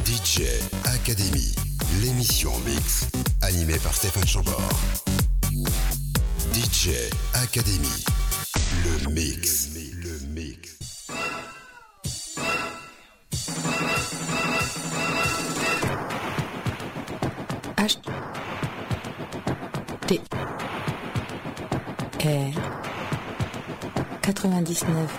DJ Academy, l'émission mix, animée par Stéphane Chambord. DJ Academy, le mix. R 99.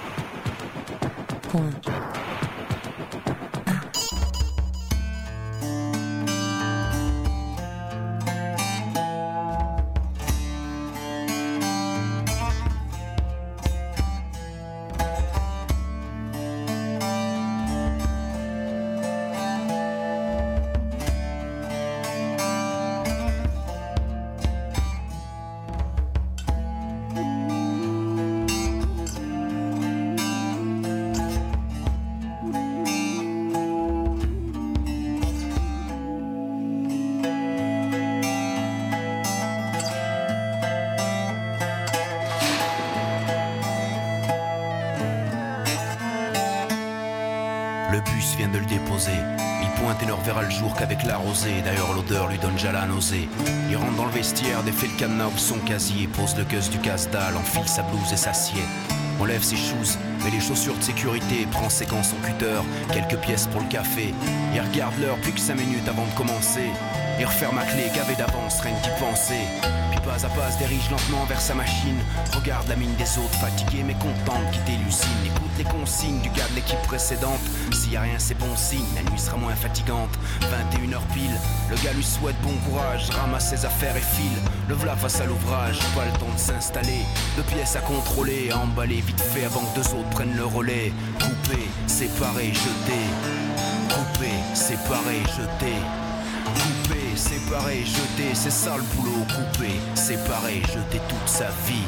Il pointe et ne reverra le jour qu'avec la rosée. D'ailleurs l'odeur lui donne déjà la nausée. Il rentre dans le vestiaire, défait le cadenas ou son casier, pose le gus du casse-dalle, enfile sa blouse et s'assied. Enlève ses shoes, met les chaussures de sécurité, prend ses gants, son cutter, quelques pièces pour le café. Il regarde l'heure, plus que 5 minutes avant de commencer. Il referme à clé, gavé d'avance, rien qu'y penser. Puis pas à pas se dirige lentement vers sa machine. Regarde la mine des autres, fatigué mais content de quitter l'usine. Écoute les consignes du gars de l'équipe précédente. S'il y a rien c'est bon signe, la nuit sera moins fatigante. 21h pile, le gars lui souhaite bon courage. Ramasse ses affaires et file, le v'là face à l'ouvrage. Pas le temps de s'installer, 2 pièces à contrôler, à emballer vite fait avant que 2 autres prennent le relais. Couper, séparer, jeter. Couper, séparer, jeter. Couper, séparer, jeter, c'est ça le boulot. Couper, séparer, jeter toute sa vie.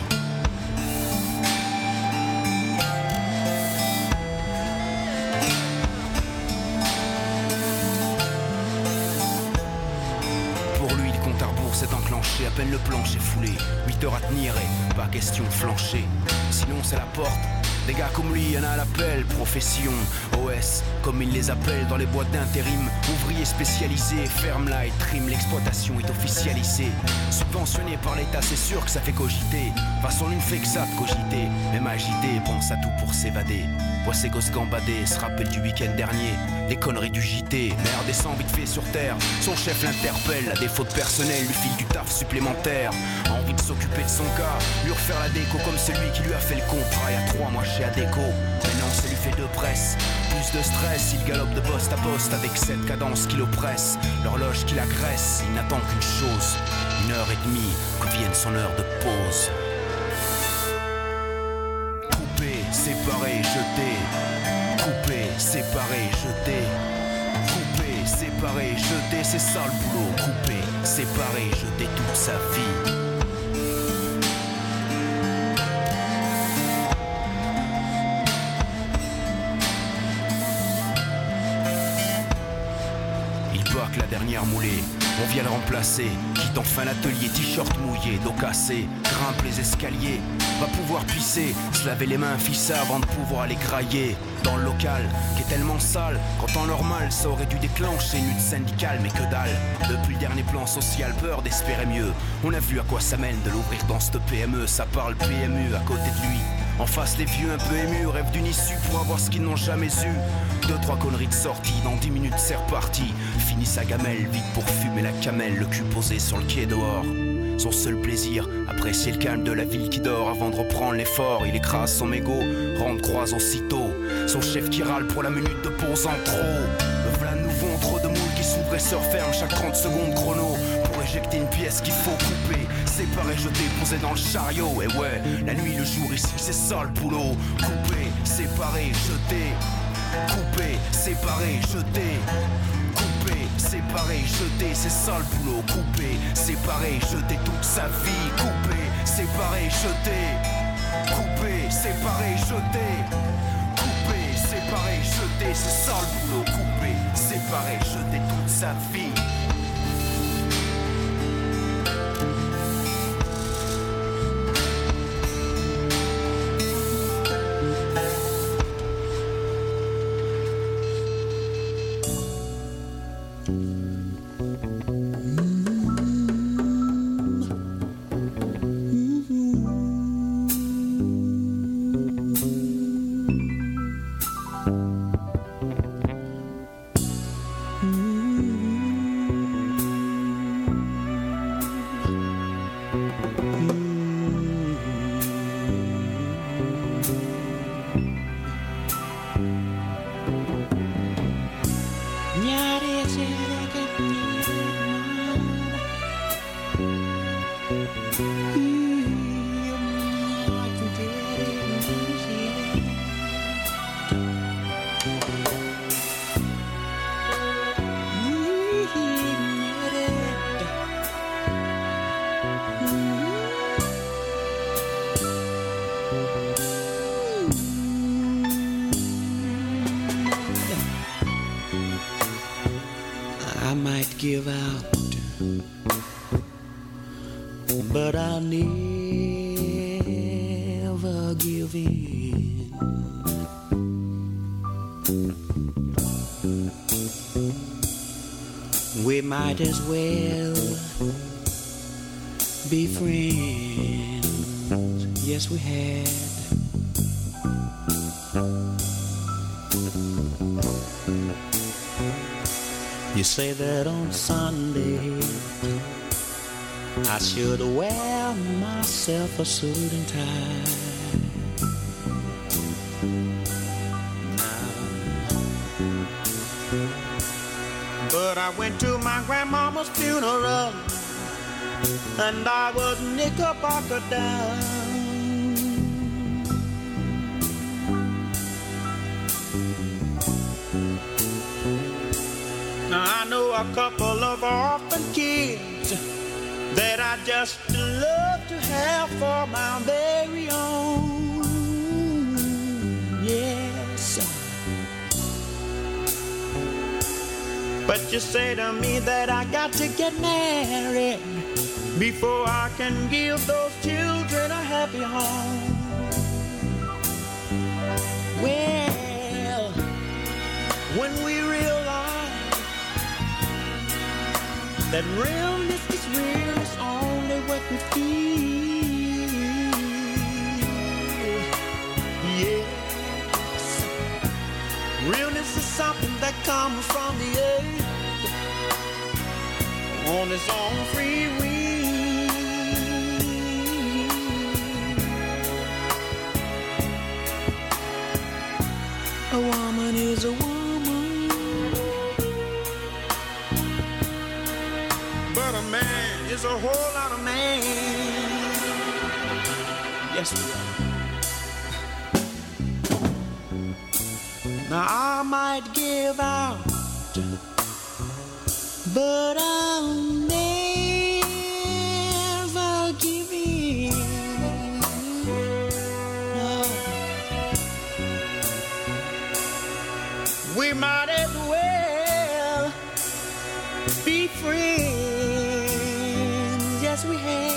Pour lui, le compte à rebours s'est enclenché, à peine le plancher foulé. 8 heures à tenir et pas question de flancher. Sinon c'est la porte. Des gars comme lui, y'en a à l'appel, profession, OS, comme ils les appellent dans les boîtes d'intérim. Ouvriers spécialisés, ferme là et trim, l'exploitation est officialisée. Subventionné par l'État, c'est sûr que ça fait cogiter. Façon l'une fait que ça de cogiter, même agité, pense à tout pour s'évader. Voit ses gosses gambader, se rappelle du week-end dernier, les conneries du JT. Mère descend vite fait sur terre, son chef l'interpelle, à défaut de personnel, lui file du taf supplémentaire. Envie de s'occuper de son cas, lui refaire la déco comme celui qui lui a fait le contrat il y a 3 mois chez Adéco. Maintenant ça lui fait 2 presses, plus de stress, il galope de poste à poste avec cette cadence qui l'oppresse. L'horloge qui l'agresse, il n'attend qu'une chose, 1h30 que vienne son heure de pause. Couper, séparer, jeter. Couper, séparer, jeter. Couper, séparer, jeter, c'est ça le boulot. Couper, séparer, jeter toute sa vie. La dernière moulée, on vient le remplacer. Quitte enfin l'atelier, t-shirt mouillé, dos cassé. Grimpe les escaliers, va pouvoir pisser, se laver les mains, fissa avant de pouvoir aller grailler. Dans le local, qui est tellement sale qu'en temps normal, ça aurait dû déclencher une lutte syndicale, mais que dalle. Depuis le dernier plan social, peur d'espérer mieux. On a vu à quoi ça mène de l'ouvrir dans cette PME. Ça parle PMU à côté de lui. En face les vieux un peu émus rêvent d'une issue pour avoir ce qu'ils n'ont jamais eu. 2-3 conneries de sortie, dans 10 minutes c'est reparti. Finit sa gamelle, vite pour fumer la camelle, le cul posé sur le quai dehors. Son seul plaisir, apprécier le calme de la ville qui dort avant de reprendre l'effort. Il écrase son mégot, rentre croise aussitôt. Son chef qui râle pour la minute de pause en trop. Le v'là nouveau, trop de moules qui s'ouvrent et se referment chaque 30 secondes chrono. Pour éjecter une pièce qu'il faut couper, séparer, jeter, poser dans le chariot. Et ouais, la nuit, le jour ici, c'est ça le boulot. Couper, séparer, jeter. Couper, séparer, jeter. Couper, séparer, jeter, c'est ça le boulot. Couper, séparer, jeter toute sa vie. Couper, séparer, jeter. Couper, séparer, jeter. Couper, séparer, jeter, c'est ça le boulot. Couper, séparer, jeter toute sa vie. I might give out, but I'll never give in. We might as well be friends. Yes, we had. You say that on Sunday I should wear myself a suit and tie. But I went to my grandmama's funeral and I was knickerbocker down. I know a couple of orphan kids that I just love to have for my very own. Yes. But you say to me that I got to get married before I can give those children a happy home. Well, when we realize that realness is real, it's only what we feel. Yes, realness is something that comes from the earth on its own free will. A woman is a woman, but a man is a whole lot of man. Yes, we are. Now I might give out, but I'll never give in. No. We might as well be friends. Yes, we had.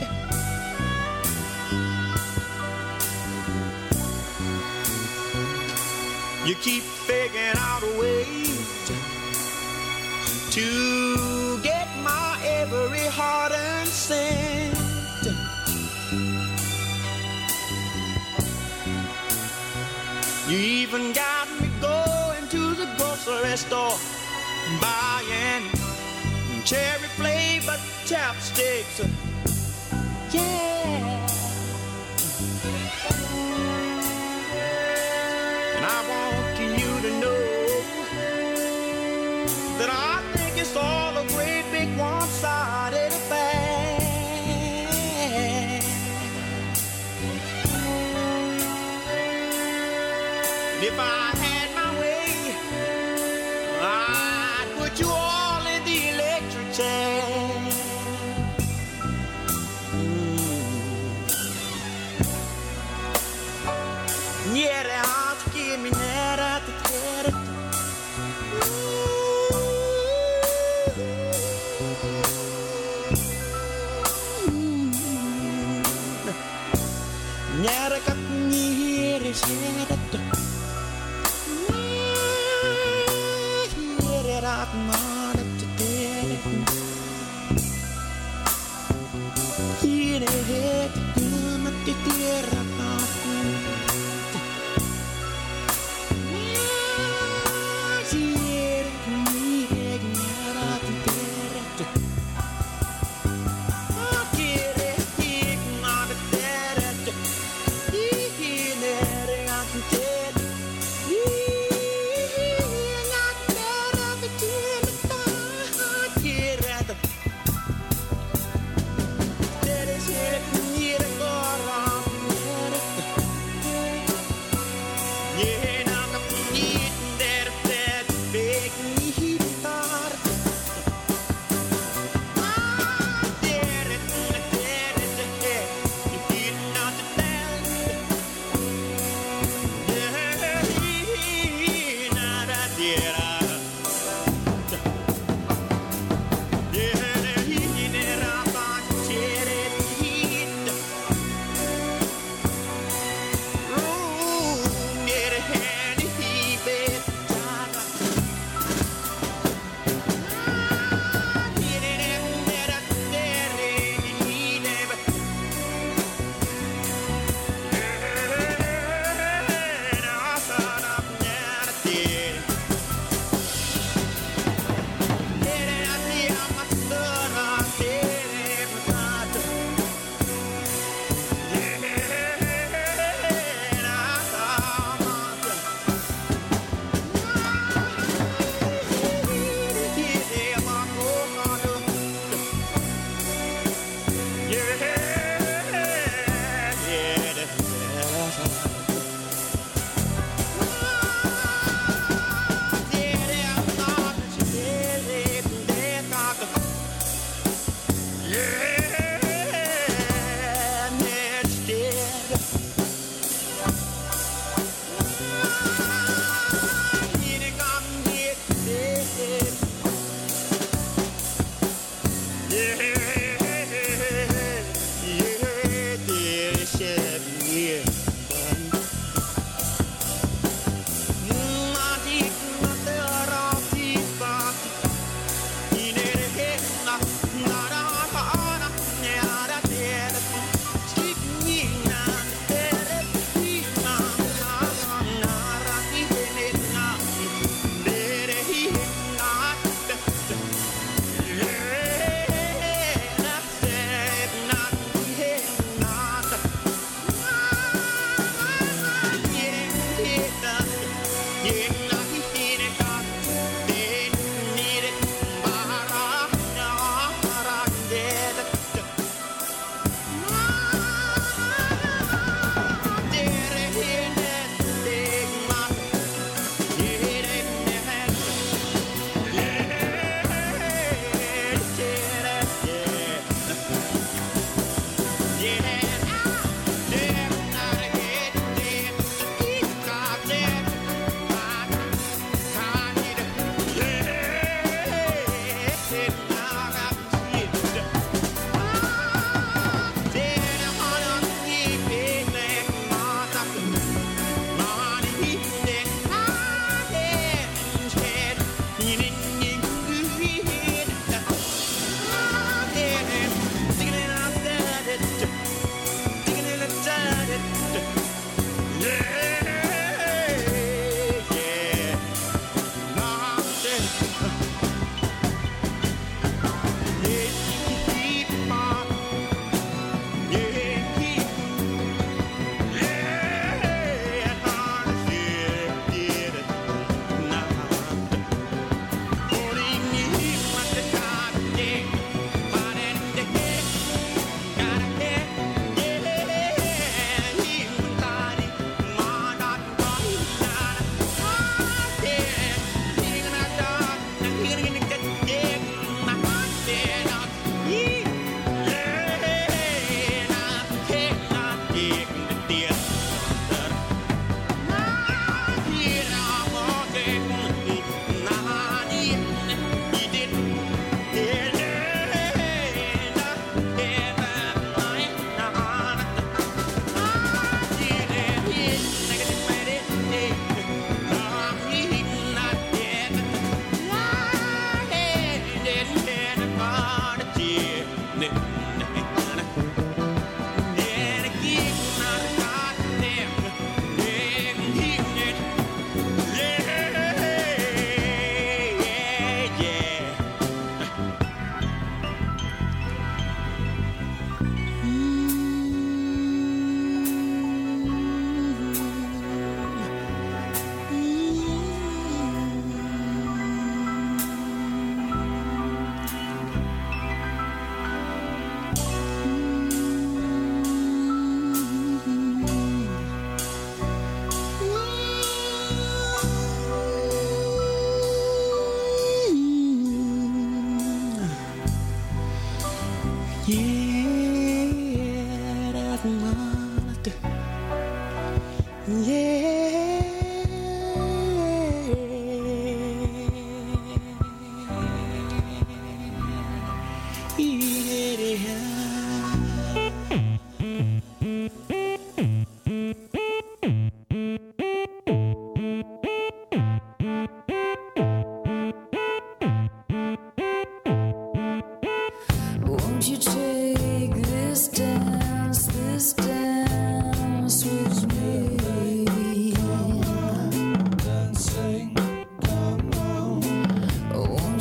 You keep figuring out a way to get my every hard-earned cent. You even got me going to the grocery store, buying cherry-flavored chapsticks. Yeah. And I want you to know that I think it's all a great big one-sided affair. If I had my way, I'd put you all in the electric chair. Yeah, the heart give me that at the theater. Nyara kak nyiri syarat, nyiri rat man.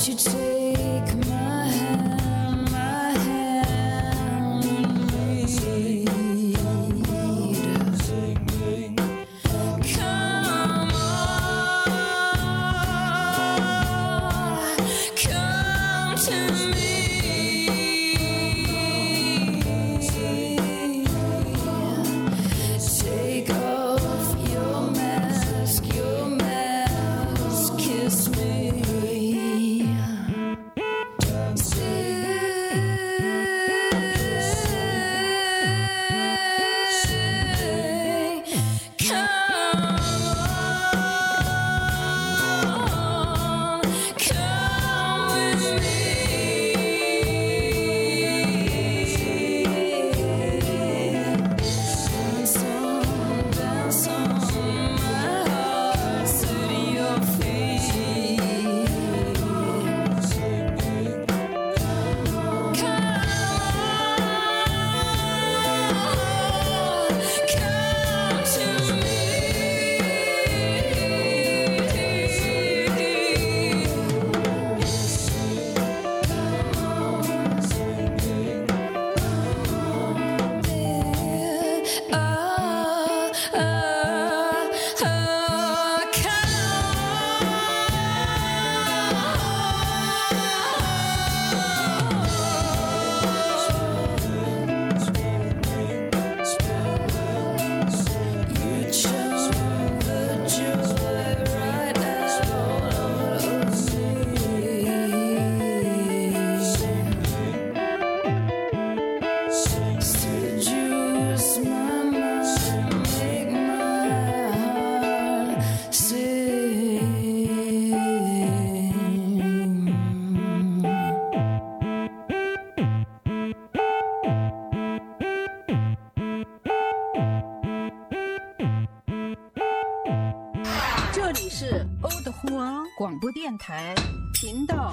广播电台频道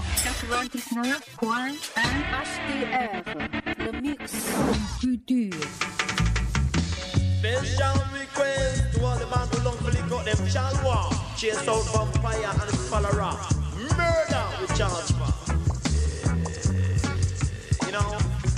99.1 HDR The Mix Studio. Special request to all the man who long to lick out them chalwa, chase out vampire and cholera, murder with charge for. You know,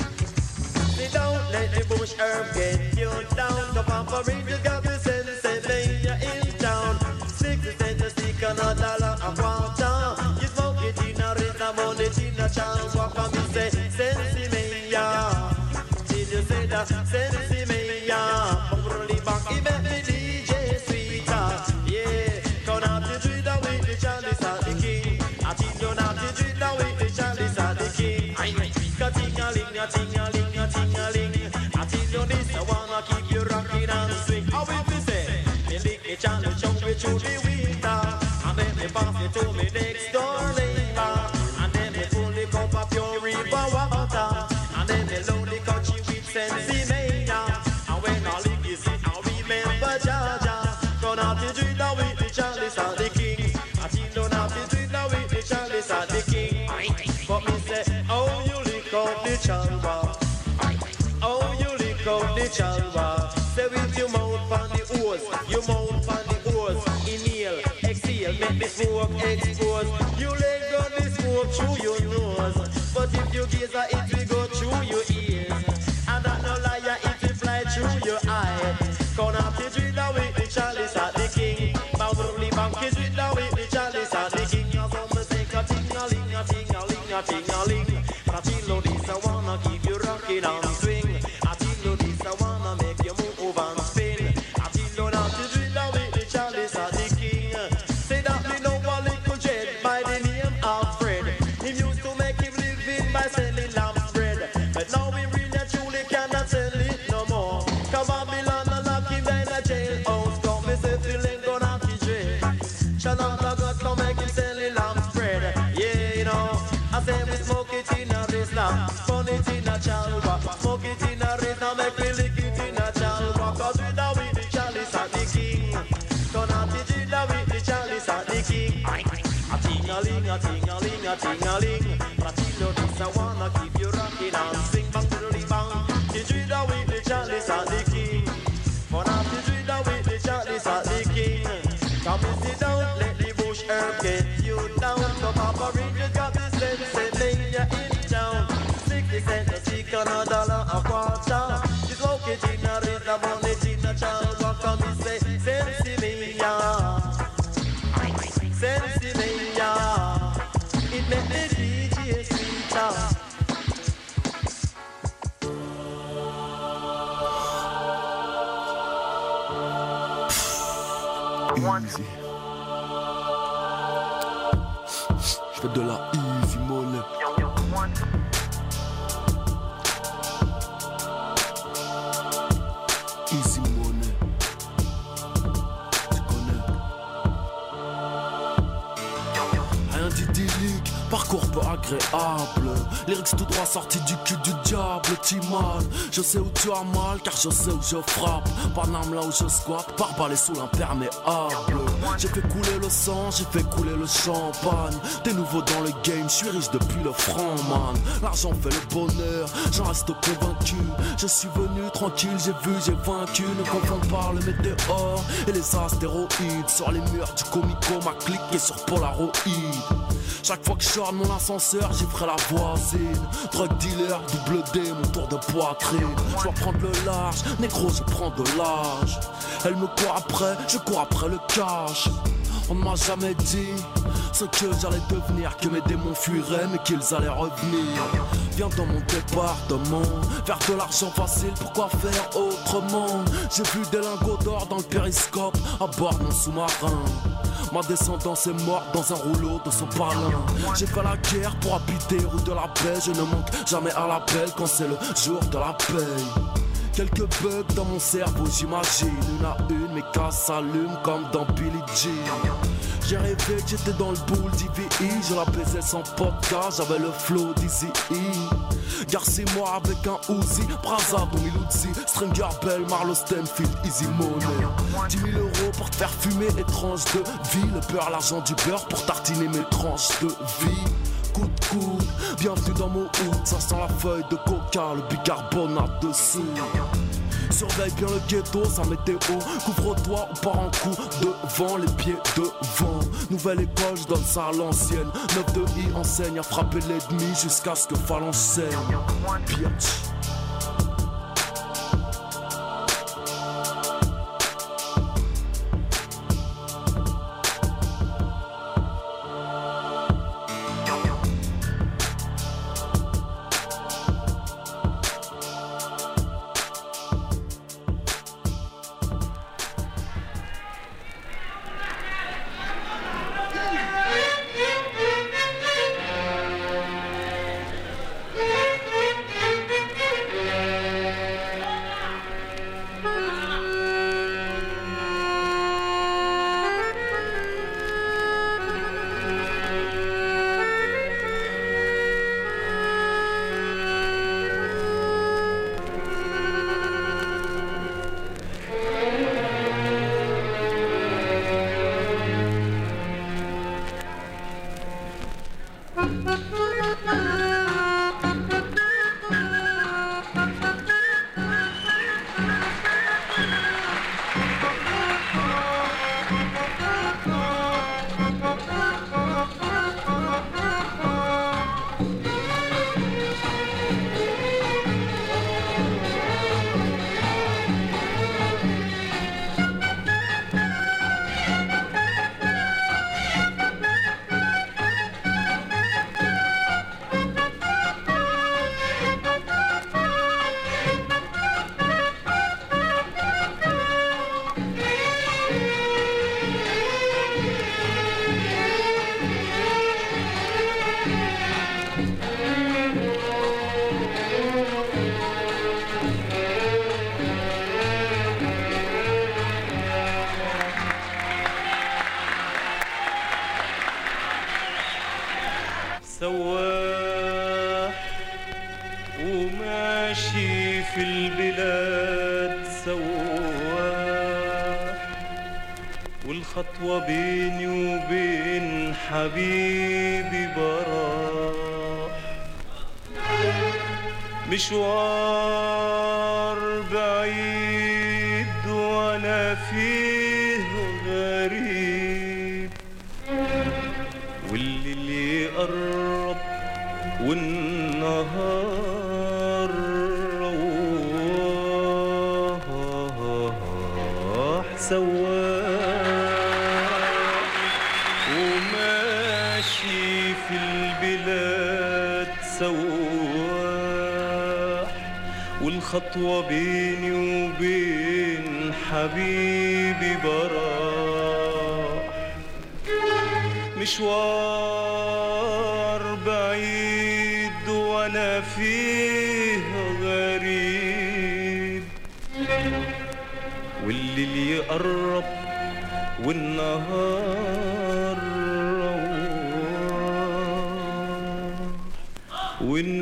they don't let the bush herb get you down. The vampire just got the sense and lay you in town. 60 cents a stick and $1 a quarter. You smoke it in a rhythm on it in a chance. Walk on me say, sensi me ya. Did you say that? Sensi me ya. Probably back, he met me DJ Sweetheart. Yeah, come out to treat the way the chalice at the king. I think you not to treat the way the chalice at the king. Ting-a-ling, a-ting-a-ling, a-ting-a-ling. I think you this, I wanna keep you rocking and swing. How will you say? Me lick the chalice, jump with you the winter. And then me pass it to me next door neighbor. And then me pull the cup of pure river water. And then me load the country with sensi mania. And when I lick is it, I remember Jaja. Gonna have to drink the with the chalice of the king. I think don't have to drink the with the chalice of the king. But me say, oh you lick out the chalwa. Oh you lick out the chalwa. Say with your mouth on the hose, your mouth on the hose. Inhale, exhale, make the smoke expose. You let go the smoke through your nose. But if you gaze at it, will go through your ears. And that no liar, it will fly through your eye. Gonna have to drink the with the chalice at the king. Boundary bank is with the with the chalice at the king. As I'm say, a-ting-a-ling, a-ting-a-ling, a-ting-a-ling. Atilo this, I wanna keep you rocking and swing. Atilo this, I wanna make you move and spin. Atilo not to drink the with the chalice at the king. Say that me know a little jet by the name of Fred. He used to make him living by selling lamb bread. But now we really truly cannot sell it no more. Cause Babylon and lock him in a jailhouse. Come me say Phil ain't gonna have to jail. Shalanda got to make him selling lamb bread. Yeah, you know, I say we smoke it in a Islam, burn it in a chalwa. Smoke it in a Islam, make me lick it in a chalwa. Cause we da with the chalice at the king. Gonna teach it da with the chalice at the king. A ting-a-ling, a ting-a-ling, a ting-a-ling. Latino this I wanna keep you rocking and sing bang to the bang. Teach it da with the chalice at the king. Gonna teach it da with the chalice at the king. Come and sit down, let the bush herb get you down. So Papa Ring just got this let the DJ speak up. Easy. Je fais de la easy money. Easy money. Tu connais. Rien d'idyllique, parcours peu agréable. Lyrics tout droit sortis du cul du diable. Timan, je sais où tu as mal car je sais où je frappe. Paname là où je squatte, par balai sous l'imperméable. J'ai fait couler le sang, j'ai fait couler le champagne. T'es nouveau dans le game, je suis riche depuis le franc man. L'argent fait le bonheur, j'en reste convaincu. Je suis venu tranquille, j'ai vu, j'ai vaincu. Ne confonds pas le météore et les astéroïdes. Sur les murs du comico, ma clique est sur Polaroid. Chaque fois que je sors de mon ascenseur, j'y ferai la voisine. Drug dealer, double D, mon tour de poitrine. Je dois prendre le large, négro je prends de l'âge. Elle me court après, je cours après le cash. On ne m'a jamais dit ce que j'allais devenir, que mes démons fuiraient mais qu'ils allaient revenir. Viens dans mon département, faire de l'argent facile, pourquoi faire autrement? J'ai vu des lingots d'or dans le périscope à bord de mon sous-marin. Ma descendance est morte dans un rouleau de sopalin. J'ai fait la guerre pour habiter rue de la paix. Je ne manque jamais à l'appel quand c'est le jour de la paye. Quelques bugs dans mon cerveau, j'imagine. Une à une, mes cases s'allument comme dans Billie Jean. J'ai rêvé que j'étais dans le boule d'IVI. Je la baisais sans podcast, j'avais le flow d'Easy E. Garcez-moi avec un Uzi, Braza, Domiluzzi, Stringer Bell, Marlo Stenfield, Easy Money. 10 000 euros pour te faire fumer, étrange de vie. Le beurre, l'argent du beurre pour tartiner mes tranches de vie. Coup de coude, bienvenue dans mon hood. Ça sent la feuille de coca, le bicarbonate dessous. Surveille bien le ghetto, sa météo. Couvre-toi ou pars en coup devant, les pieds devant. Nouvelle école, je donne ça à l'ancienne. 9 de I enseigne à frapper l'ennemi jusqu'à ce que Phalange saigne. Bitch. سواح وماشي في البلاد سواح والخطوة بيني وبين حبيبي براح مشوار بعيد وانا فيه غريب والليل يقرب والنهار روح سواح وماشي في البيت الليلات سواح والخطوة بيني وبين حبيبي براح مشوار بعيد وانا فيه غريب والليل يقرب والنهار روح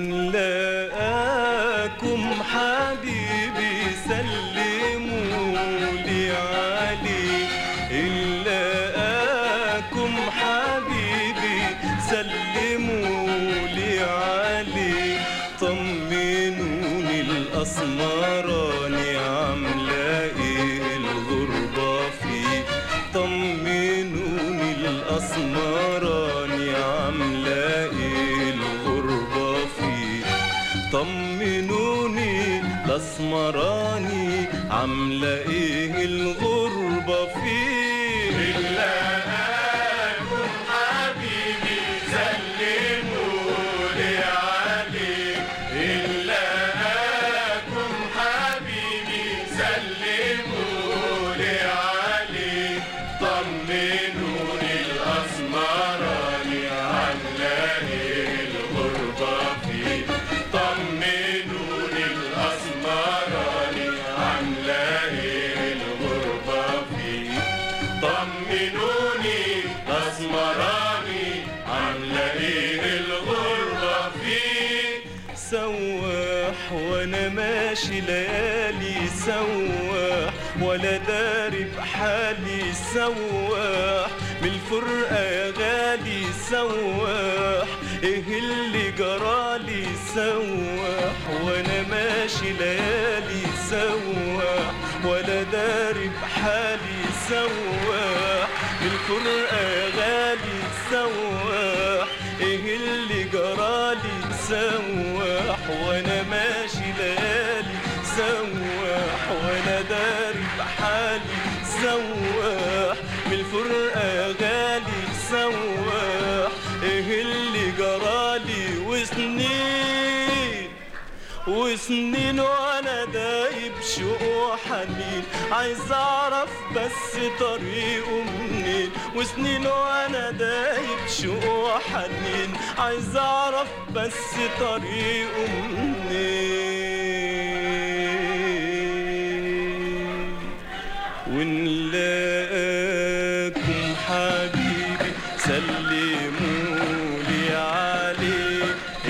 ونلاقاكم حبيبي سلموا لي عليه نلاقاكم حبيبي سلموا لي عليه طمنوني الأسمراني عاملة ايه الغربة فيه طمنوني الأسمراني عاملة ايه الغربة فيه طمنوني الأسمراني عاملة ايه الغربة فيه نلاقاكم حبيبي سلموا لي عليه نلاقاكم حبيبي سلموا لي عليه طمنوني الأسمراني عاملة ايه الغربة فيه طمنوني الأسمراني عاملة ايه الغربة فيه طمنوني الأسمراني عاملة ايه الغربة فيه سواح وانا ماشي ليالي سواح ولا داري بحالي سواح من الفرقة يا غالي سواح ايه اللي جرالي سواح وانا ماشي ليالي سواح ولا داري بحالي سواح من الفرقة يا غالي سواح ايه اللي جرالي سواح وانا ماشي ليالي سواح وانا داري بحالي سواح من الفرقة يا غالي سواح ايه اللي جرالي وسنين وانا دايب شوق وحنين عايز اعرف بس طريقه منين وسنين وانا دايب شوق وحنين عايز اعرف بس طريقه منين ونلاقاكم حبيبي سلموا لي عليه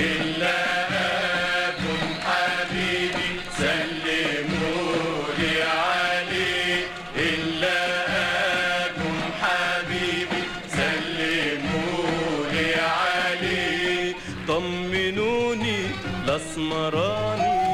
نلاقاكم حبيبي سلموا لي عليه نلاقاكم حبيبي سلموا لي عليه طمنوني الأسمراني